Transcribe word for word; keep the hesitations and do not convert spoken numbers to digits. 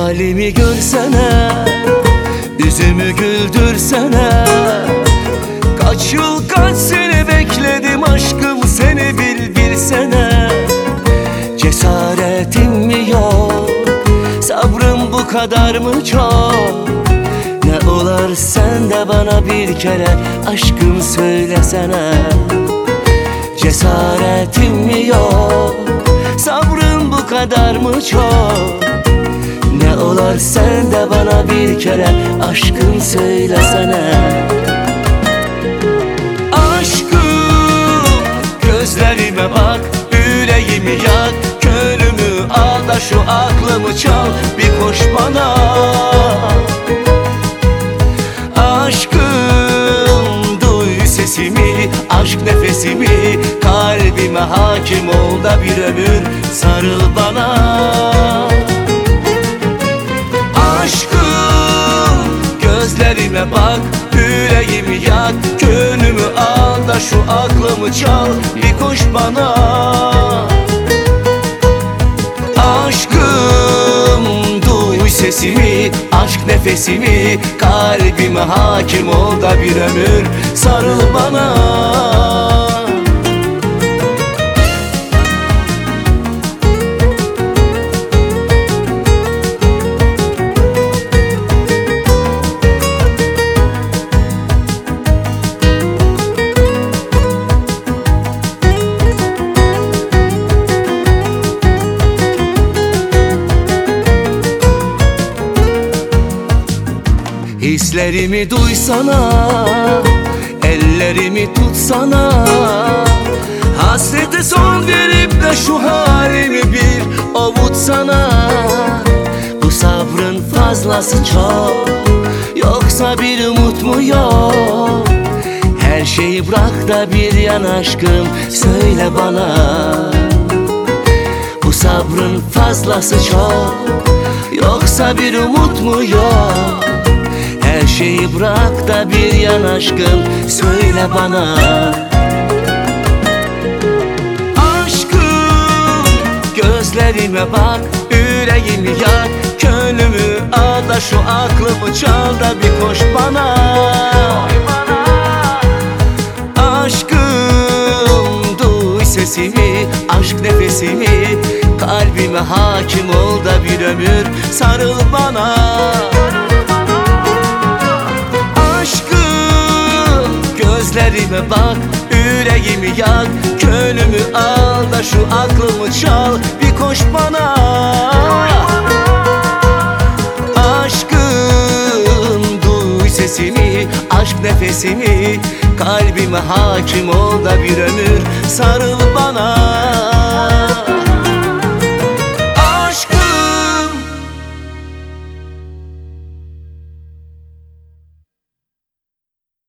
halimi görsene, yüzümü güldürsene. Kaç yıl kaç sene bekledim aşkım, seni bil bilsene. Cesaretim mi yok, sabrım bu kadar mı çok? Ne olur sen de bana bir kere aşkım söylesene. Cesaretim mi yok, sabrım bu kadar mı çok? Ne olur sen de bana bir kere aşkım söylesene. Aşkım, gözlerime bak, yüreğimi yak, gönlümü al da şu aklımı çal, bir koş bana. Aşkım, duy sesimi, aşk nefesimi, kalbime hakim ol da bir ömür sarıl bana. Aşkım, gözlerime bak, yüreğimi yak, gönlümü al da şu aklımı çal, bir koş bana. Aşkım, duy sesimi, aşk nefesimi, kalbime hakim ol da bir ömür sarıl bana. Hislerimi duysana, ellerimi tutsana. Hasrete son verip de şu halimi bir avutsana. Bu sabrın fazlası çok, yoksa bir umut mu yok? Her şeyi bırak da bir yan aşkım söyle bana. Bu sabrın fazlası çok, yoksa bir umut mu yok? Her şeyi bırak da bir yan aşkım söyle bana. Aşkım, gözlerime bak, yüreğimi yak, gönlümü al da şu aklımı çal da bir koş bana. Aşkım, duy sesimi, aşk nefesimi, kalbime hakim ol da bir ömür sarıl bana. Gözlerime bak, yüreğimi yak, gönlümü al da şu aklımı çal, bir koş bana. Aşkım, duy sesimi, aşk nefesimi, kalbime hakim ol da bir ömür sarıl bana.